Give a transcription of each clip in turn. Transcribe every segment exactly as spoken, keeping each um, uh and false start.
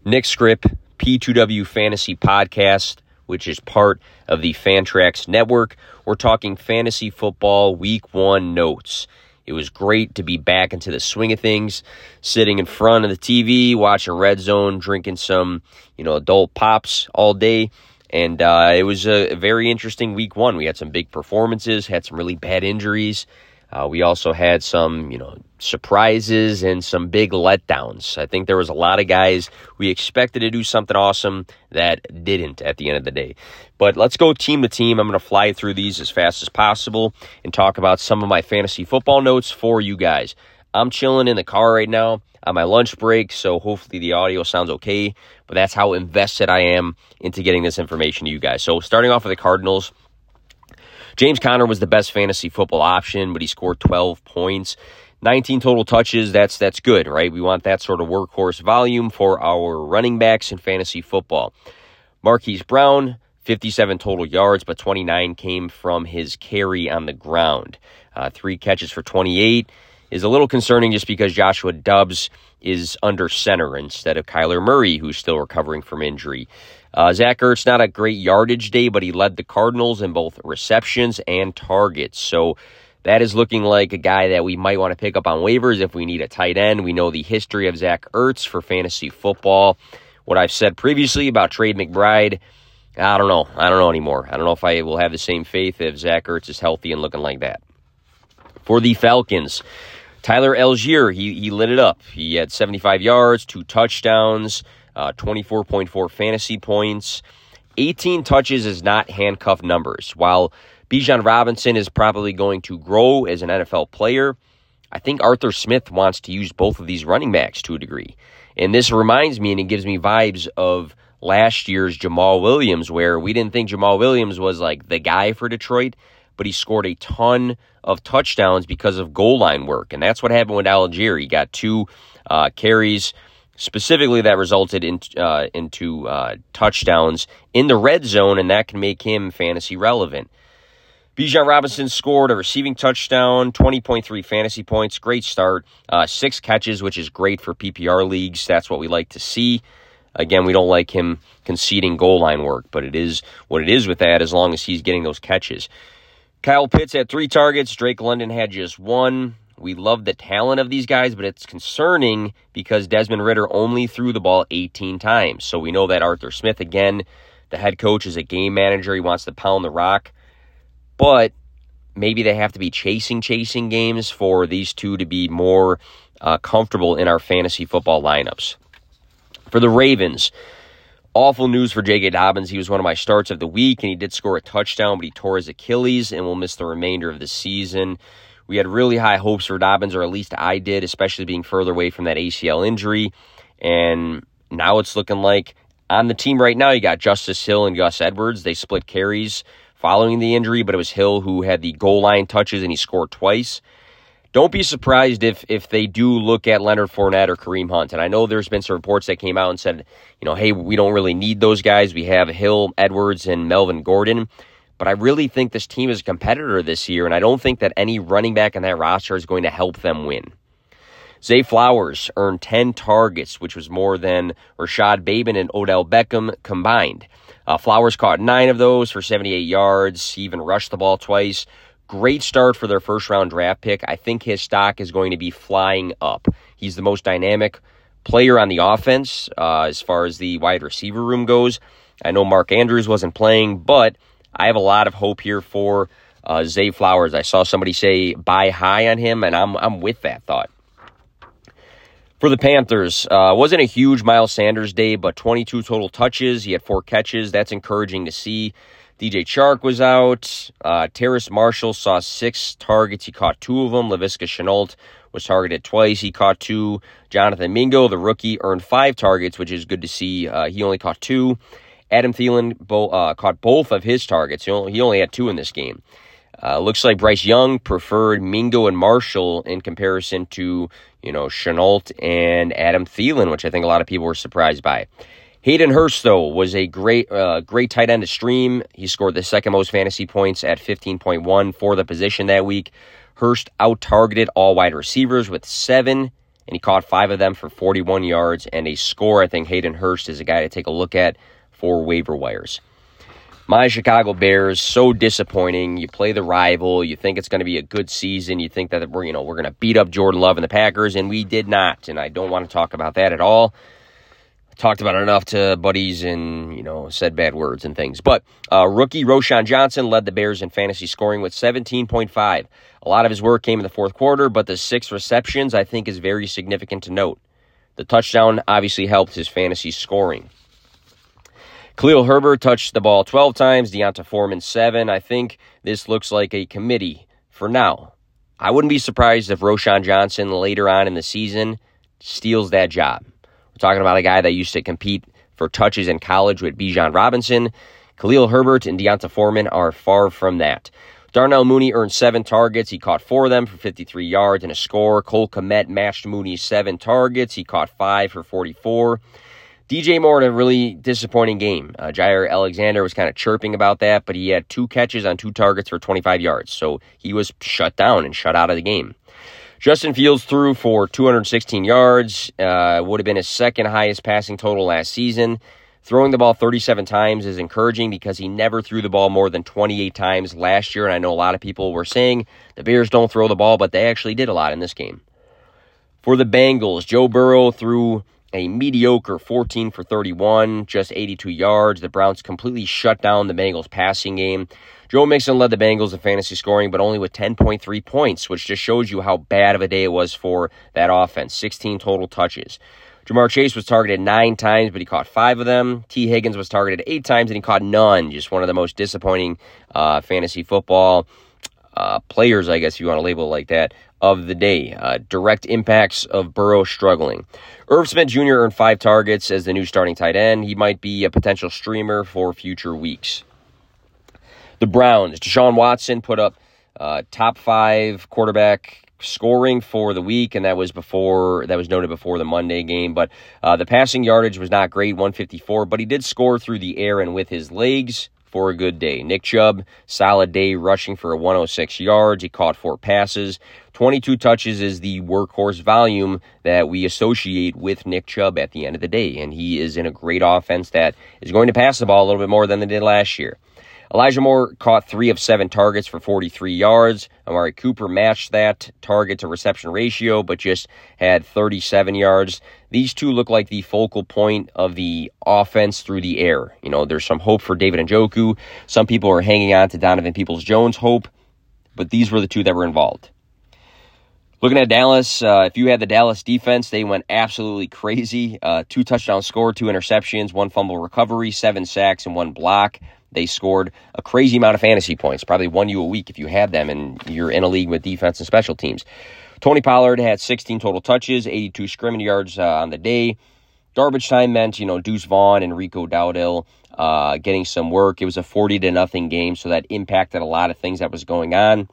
Nick Scrip, P two W Fantasy Podcast, which is part of the Fantrax Network. We're talking fantasy football week one notes. It was great to be back into the swing of things, sitting in front of the T V, watching Red Zone, drinking some, you know, adult pops all day. And uh, it was a very interesting week one. We had some big performances, had some really bad injuries. Uh, we also had some, you know, surprises and some big letdowns. I think there was a lot of guys we expected to do something awesome that didn't at the end of the day. But let's go team to team. I'm going to fly through these as fast as possible and talk about some of my fantasy football notes for you guys. I'm chilling in the car right now on my lunch break, so hopefully the audio sounds okay. But that's how invested I am into getting this information to you guys. So starting off with the Cardinals, James Conner was the best fantasy football option, but he scored twelve points. nineteen total touches, that's that's good, right? We want that sort of workhorse volume for our running backs in fantasy football. Marquise Brown, fifty-seven total yards, but twenty-nine came from his carry on the ground. Uh, three catches for twenty-eight is a little concerning just because Joshua Dobbs is under center instead of Kyler Murray, who's still recovering from injury. Uh, Zach Ertz, not a great yardage day, but he led the Cardinals in both receptions and targets. So that is looking like a guy that we might want to pick up on waivers if we need a tight end. We know the history of Zach Ertz for fantasy football. What I've said previously about Trey McBride, I don't know. I don't know anymore. I don't know if I will have the same faith if Zach Ertz is healthy and looking like that. For the Falcons, Tyler Algier, he, he lit it up. He had seventy-five yards, two touchdowns, uh, twenty-four point four fantasy points. eighteen touches is not handcuff numbers. While Bijan Robinson is probably going to grow as an N F L player, I think Arthur Smith wants to use both of these running backs to a degree. And this reminds me, and it gives me vibes of last year's Jamal Williams, where we didn't think Jamal Williams was like the guy for Detroit, but he scored a ton of touchdowns because of goal line work. And that's what happened with Algier. He got two uh, carries specifically that resulted in, uh, into uh, touchdowns in the red zone, and that can make him fantasy relevant. Bijan Robinson scored a receiving touchdown, twenty point three fantasy points. Great start. Uh, six catches, which is great for P P R leagues. That's what we like to see. Again, we don't like him conceding goal line work, but it is what it is with that as long as he's getting those catches. Kyle Pitts had three targets. Drake London had just one. We love the talent of these guys, but it's concerning because Desmond Ridder only threw the ball eighteen times. So we know that Arthur Smith, again, the head coach, is a game manager. He wants to pound the rock. But maybe they have to be chasing, chasing games for these two to be more uh, comfortable in our fantasy football lineups. For the Ravens, awful news for J K. Dobbins. He was one of my starts of the week, and he did score a touchdown, but he tore his Achilles and will miss the remainder of the season. We had really high hopes for Dobbins, or at least I did, especially being further away from that A C L injury. And now it's looking like on the team right now, you got Justice Hill and Gus Edwards. They split carries following the injury, but it was Hill who had the goal line touches, and he scored twice. Don't be surprised if if they do look at Leonard Fournette or Kareem Hunt. And I know there's been some reports that came out and said, you know, hey, we don't really need those guys. We have Hill, Edwards, and Melvin Gordon. But I really think this team is a competitor this year, and I don't think that any running back on that roster is going to help them win. Zay Flowers earned ten targets, which was more than Rashad Bateman and Odell Beckham combined. Uh, Flowers caught nine of those for seventy-eight yards. He even rushed the ball twice. Great start for their first-round draft pick. I think his stock is going to be flying up. He's the most dynamic player on the offense uh, as far as the wide receiver room goes. I know Mark Andrews wasn't playing, but I have a lot of hope here for uh, Zay Flowers. I saw somebody say buy high on him, and I'm I'm with that thought. For the Panthers, uh, wasn't a huge Miles Sanders day, but twenty-two total touches. He had four catches. That's encouraging to see. D J Chark was out. Uh, Terrace Marshall saw six targets. He caught two of them. Laviska Shenault was targeted twice. He caught two. Jonathan Mingo, the rookie, earned five targets, which is good to see. Uh, he only caught two. Adam Thielen bo- uh, caught both of his targets. He only, he only had two in this game. Uh, looks like Bryce Young preferred Mingo and Marshall in comparison to, you know, Shenault and Adam Thielen, which I think a lot of people were surprised by. Hayden Hurst, though, was a great uh, great tight end to stream. He scored the second most fantasy points at fifteen point one for the position that week. Hurst out-targeted all wide receivers with seven and he caught five of them for forty-one yards and a score. I think Hayden Hurst is a guy to take a look at for waiver wires. My Chicago Bears, so disappointing. You play the rival. You think it's going to be a good season. You think that we're, you know, we're going to beat up Jordan Love and the Packers, and we did not. And I don't want to talk about that at all. I talked about it enough to buddies and, you know, said bad words and things. But uh, rookie Roschon Johnson led the Bears in fantasy scoring with seventeen point five. A lot of his work came in the fourth quarter, but the six receptions I think is very significant to note. The touchdown obviously helped his fantasy scoring. Khalil Herbert touched the ball twelve times, Deonta Foreman seven. I think this looks like a committee for now. I wouldn't be surprised if Roschon Johnson later on in the season steals that job. We're talking about a guy that used to compete for touches in college with Bijan Robinson. Khalil Herbert and Deonta Foreman are far from that. Darnell Mooney earned seven targets. He caught four of them for fifty-three yards and a score. Cole Kmet matched Mooney's seven targets. He caught five for forty-four. D J Moore had a really disappointing game. Uh, Jair Alexander was kind of chirping about that, but he had two catches on two targets for twenty-five yards, so he was shut down and shut out of the game. Justin Fields threw for two hundred sixteen yards, uh, would have been his second highest passing total last season. Throwing the ball thirty-seven times is encouraging because he never threw the ball more than twenty-eight times last year, and I know a lot of people were saying the Bears don't throw the ball, but they actually did a lot in this game. For the Bengals, Joe Burrow threw a mediocre fourteen for thirty-one, just eighty-two yards. The Browns completely shut down the Bengals passing game. Joe Mixon led the Bengals in fantasy scoring, but only with ten point three points, which just shows you how bad of a day it was for that offense. sixteen total touches. Jamar Chase was targeted nine times, but he caught five of them. T. Higgins was targeted eight times, and he caught none. Just one of the most disappointing uh, fantasy football uh, players, I guess if you want to label it like that, of the day. Uh, direct impacts of Burrow struggling. Irv Smith Junior earned five targets as the new starting tight end. He might be a potential streamer for future weeks. The Browns, Deshaun Watson put up uh, top five quarterback scoring for the week, and that was before that was noted before the Monday game. But uh, the passing yardage was not great, one fifty-four, but he did score through the air and with his legs for a good day. Nick Chubb, solid day, rushing for one hundred six yards. He caught four passes. twenty-two touches is the workhorse volume that we associate with Nick Chubb at the end of the day, and he is in a great offense that is going to pass the ball a little bit more than they did last year. Elijah Moore caught three of seven targets for forty-three yards. Amari Cooper matched that target to reception ratio, but just had thirty-seven yards. These two look like the focal point of the offense through the air. You know, there's some hope for David Njoku. Some people are hanging on to Donovan Peoples-Jones' hope, but these were the two that were involved. Looking at Dallas, uh, if you had the Dallas defense, they went absolutely crazy. Uh, two touchdowns scored, two interceptions, one fumble recovery, seven sacks, and one block. They scored a crazy amount of fantasy points, probably one you a week if you had them and you're in a league with defense and special teams. Tony Pollard had sixteen total touches, eighty-two scrimmage yards uh, on the day. Garbage time meant, you know, Deuce Vaughn and Rico Dowdle uh, getting some work. It was a forty to nothing game, so that impacted a lot of things that was going on.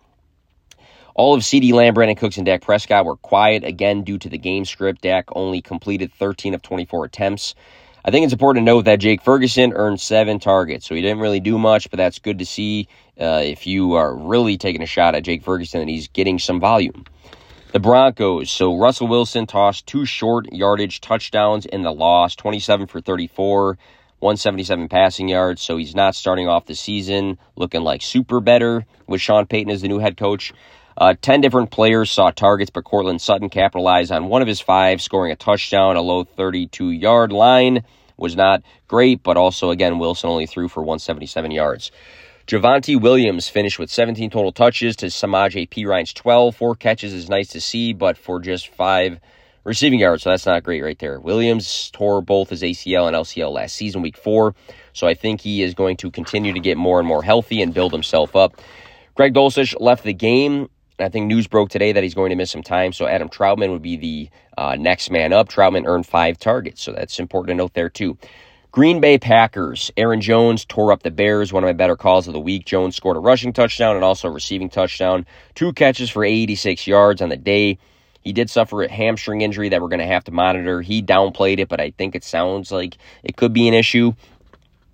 All of CeeDee Lamb, Brandon Cooks, and Dak Prescott were quiet, again, due to the game script. Dak only completed thirteen of twenty-four attempts. I think it's important to note that Jake Ferguson earned seven targets, so he didn't really do much, but that's good to see uh, if you are really taking a shot at Jake Ferguson and he's getting some volume. The Broncos, so Russell Wilson tossed two short yardage touchdowns in the loss, twenty-seven for thirty-four, one seventy-seven passing yards, so he's not starting off the season looking like super better with Sean Payton as the new head coach. Uh, ten different players saw targets, but Cortland Sutton capitalized on one of his five, scoring a touchdown. A low thirty-two-yard line was not great, but also, again, Wilson only threw for one seventy-seven yards. Javonte Williams finished with seventeen total touches to Samaje Perine's twelve. Four catches is nice to see, but for just five receiving yards, so that's not great right there. Williams tore both his A C L and L C L last season, week four, so I think he is going to continue to get more and more healthy and build himself up. Greg Dulcich left the game. I think news broke today that he's going to miss some time, so Adam Troutman would be the uh, next man up. Troutman earned five targets, so that's important to note there too. Green Bay Packers. Aaron Jones tore up the Bears, one of my better calls of the week. Jones scored a rushing touchdown and also a receiving touchdown. Two catches for eighty-six yards on the day. He did suffer a hamstring injury that we're going to have to monitor. He downplayed it, but I think it sounds like it could be an issue.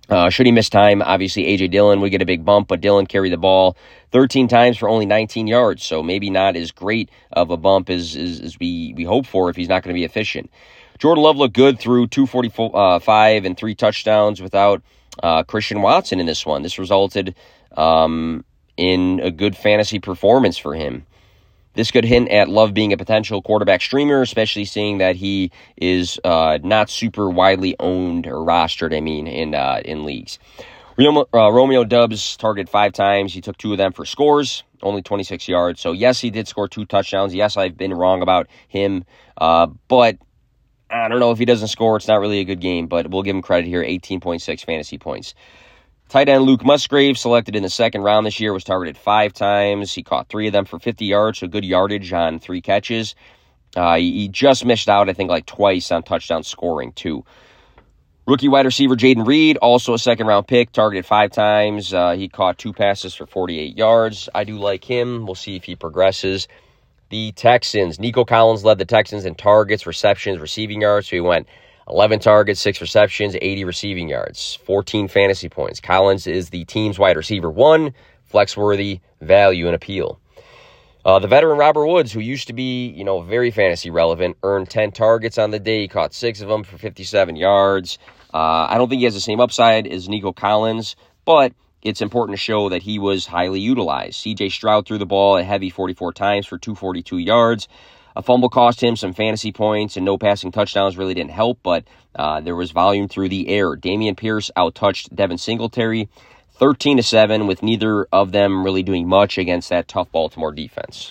Uh, should he miss time, obviously A J. Dillon would get a big bump, but Dillon carried the ball thirteen times for only nineteen yards, so maybe not as great of a bump as, as, as we, we hope for if he's not going to be efficient. Jordan Love looked good through two forty-five and three touchdowns without uh, Christian Watson in this one. This resulted um, in a good fantasy performance for him. This could hint at Love being a potential quarterback streamer, especially seeing that he is uh, not super widely owned or rostered, I mean, in uh, in leagues. Romeo, uh, Romeo Doubs targeted five times. He took two of them for scores, only twenty-six yards. So, yes, he did score two touchdowns. Yes, I've been wrong about him. Uh, but I don't know if he doesn't score. It's not really a good game, but we'll give him credit here, eighteen point six fantasy points. Tight end Luke Musgrave, selected in the second round this year, was targeted five times. He caught three of them for fifty yards, so good yardage on three catches. Uh, he, he just missed out, I think, like twice on touchdown scoring, too. Rookie wide receiver Jaden Reed, also a second-round pick, targeted five times. Uh, he caught two passes for forty-eight yards. I do like him. We'll see if he progresses. The Texans, Nico Collins led the Texans in targets, receptions, receiving yards, so he went eleven targets, six receptions, eighty receiving yards, fourteen fantasy points. Collins is the team's wide receiver one, flex-worthy, value, and appeal. Uh, the veteran Robert Woods, who used to be, you know, very fantasy relevant, earned ten targets on the day. He caught six of them for fifty-seven yards. Uh, I don't think he has the same upside as Nico Collins, but it's important to show that he was highly utilized. C J Stroud threw the ball a heavy forty-four times for two hundred forty-two yards. A fumble cost him some fantasy points, and no passing touchdowns really didn't help, but uh, there was volume through the air. Dameon Pierce outtouched Devin Singletary thirteen to seven, with neither of them really doing much against that tough Baltimore defense.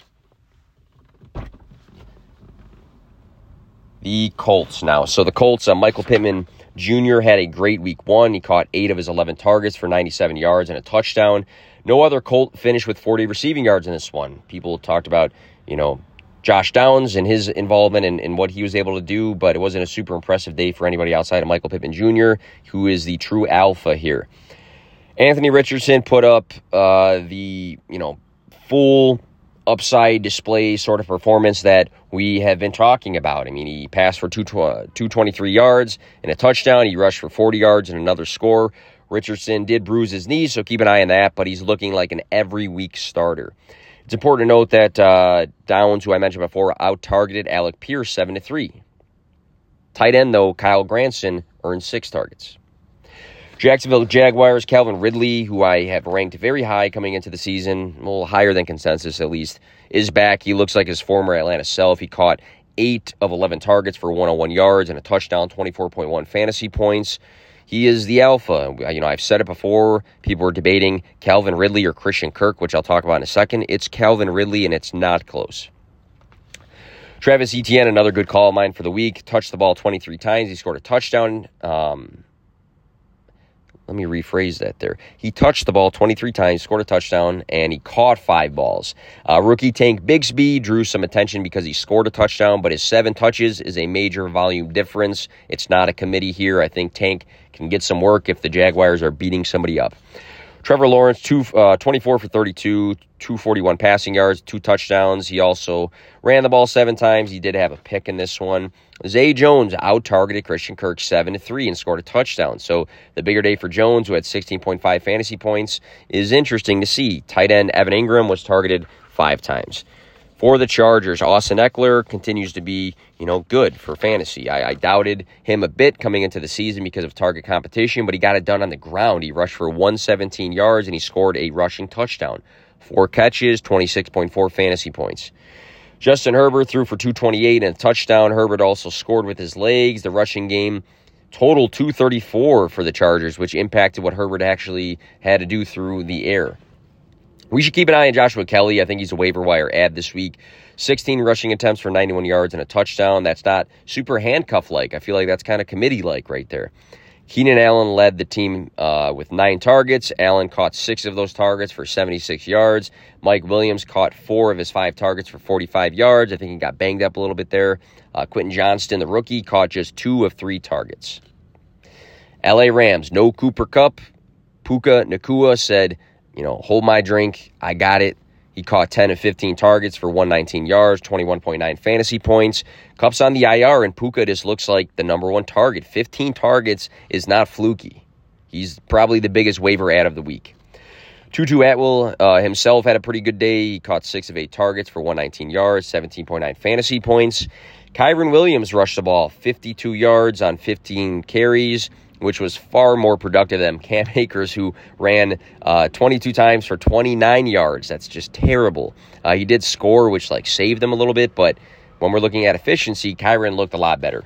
The Colts now. So the Colts, uh, Michael Pittman Junior had a great week one. He caught eight of his eleven targets for ninety-seven yards and a touchdown. No other Colt finished with forty receiving yards in this one. People talked about, you know, Josh Downs and his involvement and, and what he was able to do, but it wasn't a super impressive day for anybody outside of Michael Pittman Junior, who is the true alpha here. Anthony Richardson put up uh, the, you know, full upside display sort of performance that we have been talking about. I mean, he passed for two twenty-three yards and a touchdown. He rushed for forty yards and another score. Richardson did bruise his knee, so keep an eye on that, but he's looking like an every-week starter. It's important to note that uh, Downs, who I mentioned before, out-targeted Alec Pierce seven to three. Tight end, though, Kyle Granson earned six targets. Jacksonville Jaguars, Calvin Ridley, who I have ranked very high coming into the season, a little higher than consensus at least, is back. He looks like his former Atlanta self. He caught eight of eleven targets for one hundred one yards and a touchdown, twenty-four point one fantasy points. He is the alpha. You know, I've said it before. People were debating Calvin Ridley or Christian Kirk, which I'll talk about in a second. It's Calvin Ridley, and it's not close. Travis Etienne, another good call of mine for the week, touched the ball twenty-three times. He scored a touchdown. Um, let me rephrase that there. He touched the ball twenty-three times, scored a touchdown, and he caught five balls. Uh, rookie Tank Bigsby drew some attention because he scored a touchdown, but his seven touches is a major volume difference. It's not a committee here. I think Tank can get some work if the Jaguars are beating somebody up. Trevor Lawrence, two, uh, twenty-four for thirty-two, two forty-one passing yards, two touchdowns. He also ran the ball seven times. He did have a pick in this one. Zay Jones out-targeted Christian Kirk seven to three and scored a touchdown. So the bigger day for Jones, who had sixteen point five fantasy points, is interesting to see. Tight end Evan Ingram was targeted five times. For the Chargers, Austin Eckler continues to be, you know, good for fantasy. I, I doubted him a bit coming into the season because of target competition, but he got it done on the ground. He rushed for one hundred seventeen yards, and he scored a rushing touchdown. Four catches, twenty-six point four fantasy points. Justin Herbert threw for two twenty-eight and a touchdown. Herbert also scored with his legs. The rushing game totaled two thirty-four for the Chargers, which impacted what Herbert actually had to do through the air. We should keep an eye on Joshua Kelly. I think he's a waiver wire add this week. sixteen rushing attempts for ninety-one yards and a touchdown. That's not super handcuff-like. I feel like that's kind of committee-like right there. Keenan Allen led the team uh, with nine targets. Allen caught six of those targets for seventy-six yards. Mike Williams caught four of his five targets for forty-five yards. I think he got banged up a little bit there. Uh, Quentin Johnston, the rookie, caught just two of three targets. L A Rams, no Cooper Kupp. Puka Nacua said, you know, hold my drink. I got it. He caught ten of fifteen targets for one hundred nineteen yards, twenty-one point nine fantasy points. Kupp's on the I R, and Puka just looks like the number one target. fifteen targets is not fluky. He's probably the biggest waiver ad of the week. Tutu Atwell uh, himself had a pretty good day. He caught six of eight targets for one hundred nineteen yards, seventeen point nine fantasy points. Kyren Williams rushed the ball fifty-two yards on fifteen carries, which was far more productive than Cam Akers, who ran uh, twenty-two times for twenty-nine yards. That's just terrible. Uh, he did score, which like saved him a little bit, but when we're looking at efficiency, Kyren looked a lot better.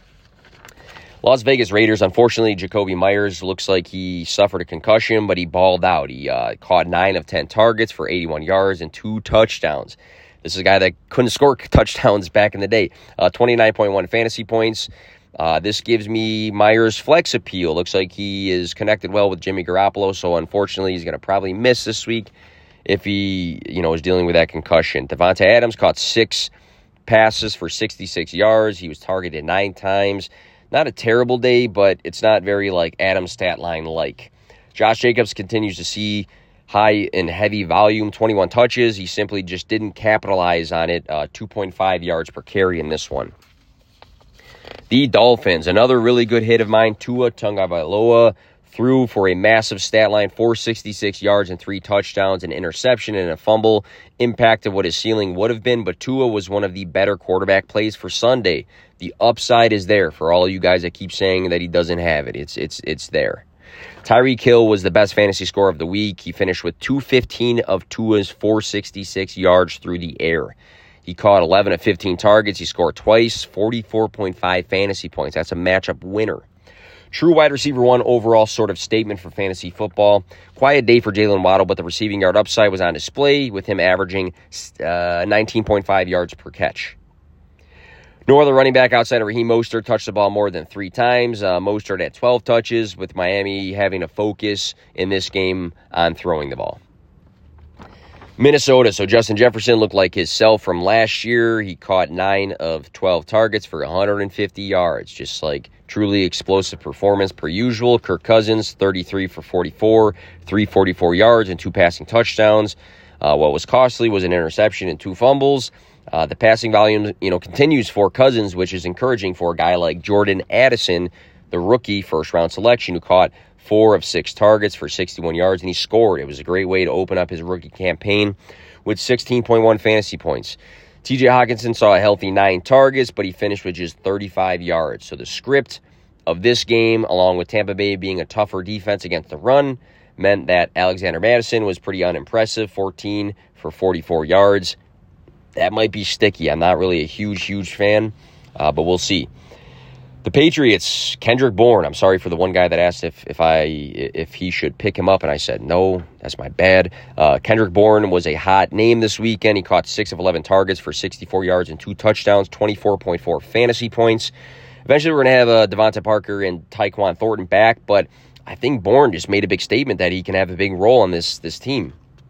Las Vegas Raiders, unfortunately, Jacoby Myers looks like he suffered a concussion, but he balled out. He uh, caught nine of ten targets for eighty-one yards and two touchdowns. This is a guy that couldn't score touchdowns back in the day. Uh, twenty-nine point one fantasy points. Uh, this gives me Myers' flex appeal. Looks like he is connected well with Jimmy Garoppolo, so unfortunately he's going to probably miss this week if he, you know, is dealing with that concussion. Devontae Adams caught six passes for sixty-six yards. He was targeted nine times. Not a terrible day, but it's not very like Adams stat line like. Josh Jacobs continues to see high and heavy volume, twenty-one touches. He simply just didn't capitalize on it. Uh, two point five yards per carry in this one. The Dolphins, another really good hit of mine, Tua Tagovailoa, threw for a massive stat line, four hundred sixty-six yards and three touchdowns, an interception and a fumble, impacted what his ceiling would have been, but Tua was one of the better quarterback plays for Sunday. The upside is there for all of you guys that keep saying that he doesn't have it. It's it's it's there. Tyreek Hill was the best fantasy scorer of the week. He finished with two hundred fifteen of Tua's four hundred sixty-six yards through the air. He caught eleven of fifteen targets. He scored twice, forty-four point five fantasy points. That's a matchup winner. True wide receiver one overall sort of statement for fantasy football. Quiet day for Jalen Waddle, but the receiving yard upside was on display with him averaging uh, nineteen point five yards per catch. No other running back outside of Raheem Mostert touched the ball more than three times. Uh, Mostert had twelve touches, with Miami having a focus in this game on throwing the ball. Minnesota, so Justin Jefferson looked like his self from last year. He caught nine of twelve targets for one hundred fifty yards, just like truly explosive performance per usual. Kirk Cousins, thirty-three for forty-four, three hundred forty-four yards and two passing touchdowns. Uh, what was costly was an interception and two fumbles. Uh, the passing volume, you know, continues for Cousins, which is encouraging for a guy like Jordan Addison, the rookie first-round selection, who caught four of six targets for sixty-one yards, and he scored. It was a great way to open up his rookie campaign with sixteen point one fantasy points. T J Hockenson saw a healthy nine targets, but he finished with just thirty-five yards. So the script of this game, along with Tampa Bay being a tougher defense against the run, meant that Alexander Mattison was pretty unimpressive, fourteen for forty-four yards. That might be sticky. I'm not really a huge, huge fan, uh, but we'll see. The Patriots, Kendrick Bourne. I'm sorry for the one guy that asked if if I if he should pick him up, and I said no. That's my bad. Uh, Kendrick Bourne was a hot name this weekend. He caught six of eleven targets for sixty-four yards and two touchdowns, twenty-four point four fantasy points. Eventually, we're going to have uh, Devonta Parker and Tyquan Thornton back, but I think Bourne just made a big statement that he can have a big role on this this team.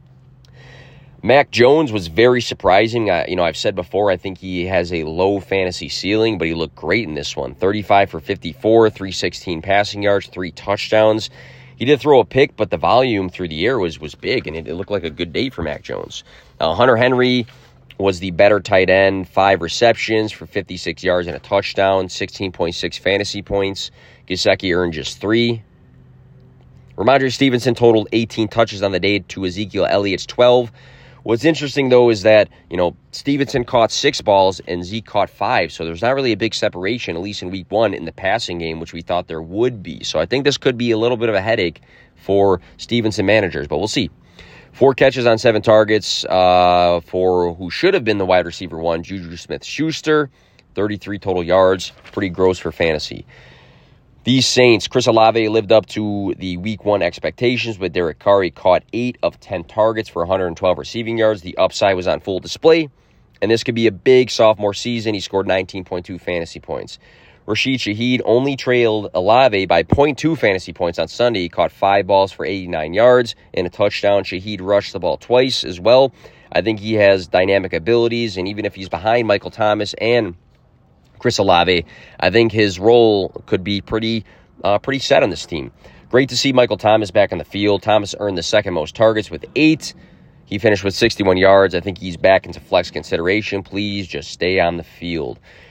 Mac Jones was very surprising. I, you know, I've said before, I think he has a low fantasy ceiling, but he looked great in this one. thirty-five for fifty-four, three hundred sixteen passing yards, three touchdowns. He did throw a pick, but the volume through the air was was big, and it, it looked like a good day for Mac Jones. Uh, Hunter Henry was the better tight end, five receptions for fifty-six yards and a touchdown, sixteen point six fantasy points. Gesicki earned just three. Ramondre Stevenson totaled eighteen touches on the day to Ezekiel Elliott's twelve. What's interesting, though, is that, you know, Stevenson caught six balls and Zeke caught five, so there's not really a big separation, at least in week one, in the passing game, which we thought there would be. So I think this could be a little bit of a headache for Stevenson managers, but we'll see. Four catches on seven targets uh, for who should have been the wide receiver one, Juju Smith-Schuster, thirty-three total yards, pretty gross for fantasy. These Saints, Chris Olave lived up to the week one expectations, but Derek Carr caught eight of ten targets for one hundred twelve receiving yards. The upside was on full display, and this could be a big sophomore season. He scored nineteen point two fantasy points. Rashid Shaheed only trailed Olave by zero point two fantasy points on Sunday. He caught five balls for eighty-nine yards and a touchdown. Shaheed rushed the ball twice as well. I think he has dynamic abilities, and even if he's behind Michael Thomas and Chris Olave, I think his role could be pretty uh, pretty set on this team. Great to see Michael Thomas back on the field. Thomas earned the second most targets with eight. He finished with sixty-one yards. I think he's back into flex consideration. Please just stay on the field.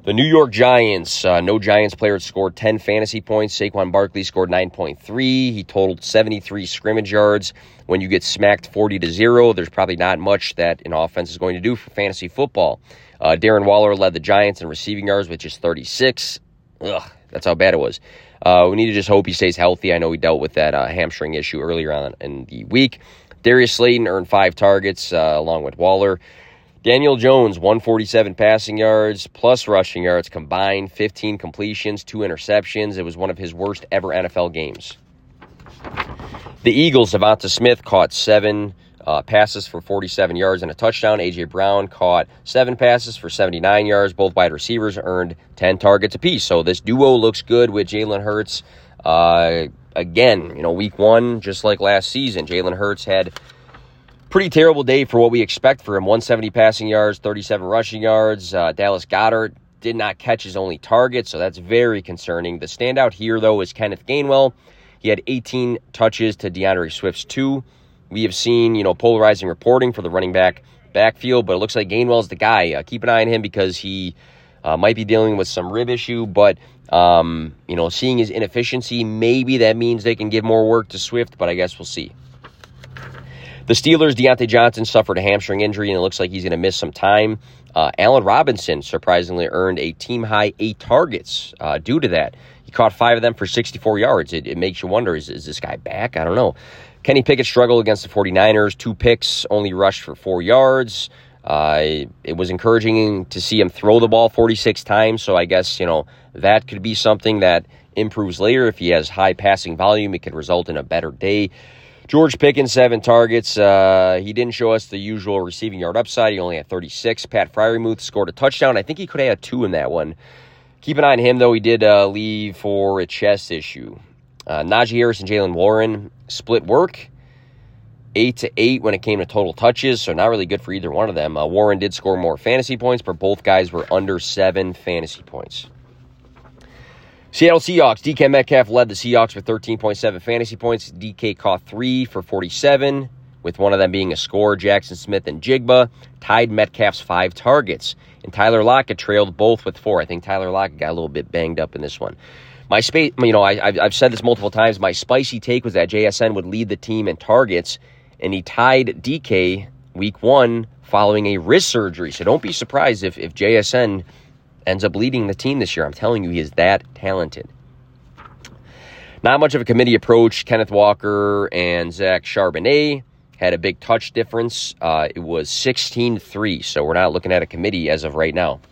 The New York Giants, uh, no Giants player scored ten fantasy points. Saquon Barkley scored nine point three. He totaled seventy-three scrimmage yards. When you get smacked forty to zero, there's probably not much that an offense is going to do for fantasy football. Uh, Darren Waller led the Giants in receiving yards with just thirty-six. Ugh, that's how bad it was. Uh, we need to just hope he stays healthy. I know he dealt with that uh, hamstring issue earlier on in the week. Darius Slayton earned five targets uh, along with Waller. Daniel Jones, one forty-seven passing yards plus rushing yards combined, fifteen completions, two interceptions. It was one of his worst ever N F L games. The Eagles, Devonta Smith caught seven uh, passes for forty-seven yards and a touchdown. A J. Brown caught seven passes for seventy-nine yards. Both wide receivers earned ten targets apiece. So this duo looks good with Jalen Hurts. Uh, again, you know, week one, just like last season, Jalen Hurts had pretty terrible day for what we expect for him. one seventy passing yards, thirty-seven rushing yards. Uh, Dallas Goedert did not catch his only target, so that's very concerning. The standout here, though, is Kenneth Gainwell. He had eighteen touches to DeAndre Swift's two. We have seen, you know, polarizing reporting for the running back backfield, but it looks like Gainwell's the guy. Uh, keep an eye on him because he uh, might be dealing with some rib issue, but, um, you know, seeing his inefficiency, maybe that means they can give more work to Swift, but I guess we'll see. The Steelers, Deontay Johnson suffered a hamstring injury, and it looks like he's going to miss some time. Uh, Allen Robinson surprisingly earned a team-high eight targets uh, due to that. He caught five of them for sixty-four yards. It, it makes you wonder, is, is this guy back? I don't know. Kenny Pickett struggled against the 49ers. Two picks, only rushed for four yards. Uh, it, it was encouraging to see him throw the ball forty-six times, so I guess, you know, that could be something that improves later. If he has high passing volume, it could result in a better day. George Pickens, seven targets. Uh, he didn't show us the usual receiving yard upside. He only had thirty-six. Pat Freiermuth scored a touchdown. I think he could have had two in that one. Keep an eye on him, though. He did uh, leave for a chest issue. Uh, Najee Harris and Jaylen Warren split work. Eight to eight when it came to total touches, so not really good for either one of them. Uh, Warren did score more fantasy points, but both guys were under seven fantasy points. Seattle Seahawks, D K Metcalf led the Seahawks with thirteen point seven fantasy points. D K caught three for forty-seven, with one of them being a score. Jackson Smith and Jigba tied Metcalf's five targets, and Tyler Lockett trailed both with four. I think Tyler Lockett got a little bit banged up in this one. My spa- you know, I, I've, I've said this multiple times. My spicy take was that J S N would lead the team in targets, and he tied D K week one following a wrist surgery. So don't be surprised if, if J S N ends up leading the team this year. I'm telling you, he is that talented. Not much of a committee approach. Kenneth Walker and Zach Charbonnet had a big touch difference. Uh, it was sixteen three, so we're not looking at a committee as of right now.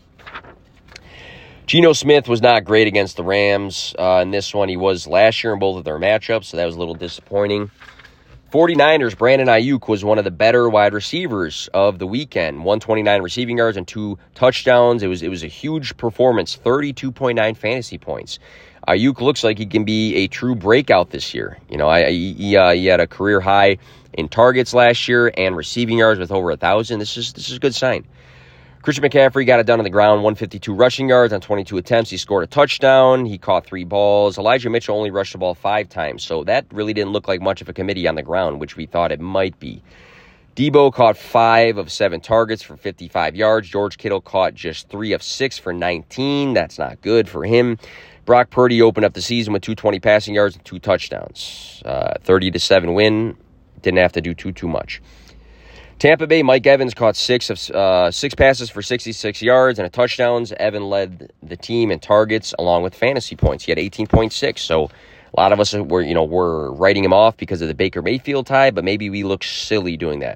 Geno Smith was not great against the Rams. Uh, in this one, he was last year in both of their matchups, so that was a little disappointing. 49ers, Brandon Ayuk was one of the better wide receivers of the weekend. one twenty-nine receiving yards and two touchdowns. It was it was a huge performance, thirty-two point nine fantasy points. Ayuk looks like he can be a true breakout this year. You know, I, he, uh, he had a career high in targets last year and receiving yards with over one thousand. This is, this is a good sign. Christian McCaffrey got it done on the ground, one fifty-two rushing yards on twenty-two attempts. He scored a touchdown. He caught three balls. Elijah Mitchell only rushed the ball five times, so that really didn't look like much of a committee on the ground, which we thought it might be. Debo caught five of seven targets for fifty-five yards. George Kittle caught just three of six for nineteen. That's not good for him. Brock Purdy opened up the season with two twenty passing yards and two touchdowns. Uh, thirty to seven win. Didn't have to do too, too much. Tampa Bay, Mike Evans caught six of uh, six passes for sixty-six yards and a touchdowns. Evan led the team in targets along with fantasy points. He had eighteen point six. So a lot of us were, you know, were writing him off because of the Baker Mayfield tie, but maybe we look silly doing that.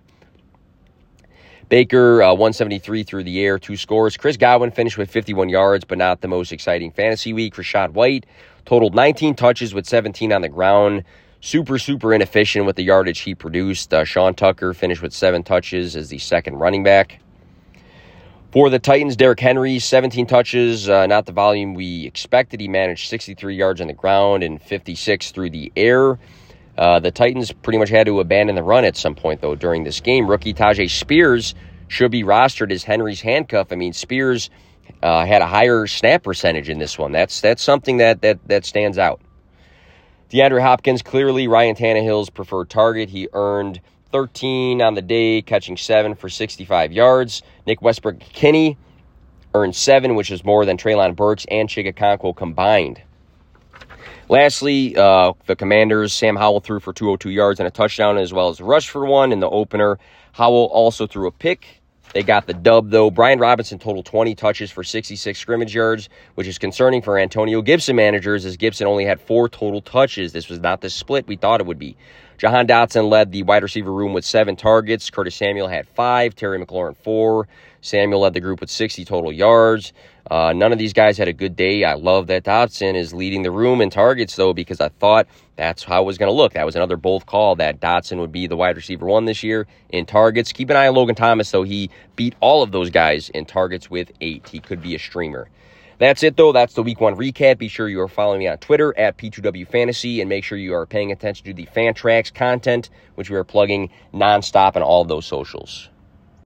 Baker, uh, one seventy-three through the air, two scores. Chris Godwin finished with fifty-one yards, but not the most exciting fantasy week. Rashad White totaled nineteen touches with seventeen on the ground. Super, super inefficient with the yardage he produced. Uh, Sean Tucker finished with seven touches as the second running back. For the Titans, Derrick Henry, seventeen touches, uh, not the volume we expected. He managed sixty-three yards on the ground and fifty-six through the air. Uh, the Titans pretty much had to abandon the run at some point, though, during this game. Rookie Tajay Spears should be rostered as Henry's handcuff. I mean, Spears uh, had a higher snap percentage in this one. That's that's something that that that stands out. DeAndre Hopkins, clearly Ryan Tannehill's preferred target. He earned thirteen on the day, catching seven for sixty-five yards. Nick Westbrook-Kenny earned seven, which is more than Treylon Burks and Chig combined. Lastly, uh, the Commanders, Sam Howell threw for two hundred two yards and a touchdown, as well as a rush for one in the opener. Howell also threw a pick. They got the dub, though. Brian Robinson totaled twenty touches for sixty-six scrimmage yards, which is concerning for Antonio Gibson managers, as Gibson only had four total touches. This was not the split we thought it would be. Jahan Dotson led the wide receiver room with seven targets. Curtis Samuel had five. Terry McLaurin, four. Samuel led the group with sixty total yards. Uh, none of these guys had a good day. I love that Dotson is leading the room in targets, though, because I thought that's how it was going to look. That was another bold call that Dotson would be the wide receiver one this year in targets. Keep an eye on Logan Thomas, though. He beat all of those guys in targets with eight. He could be a streamer. That's it, though. That's the week one recap. Be sure you are following me on Twitter at P two W Fantasy, and make sure you are paying attention to the Fantrax content, which we are plugging nonstop on all of those socials.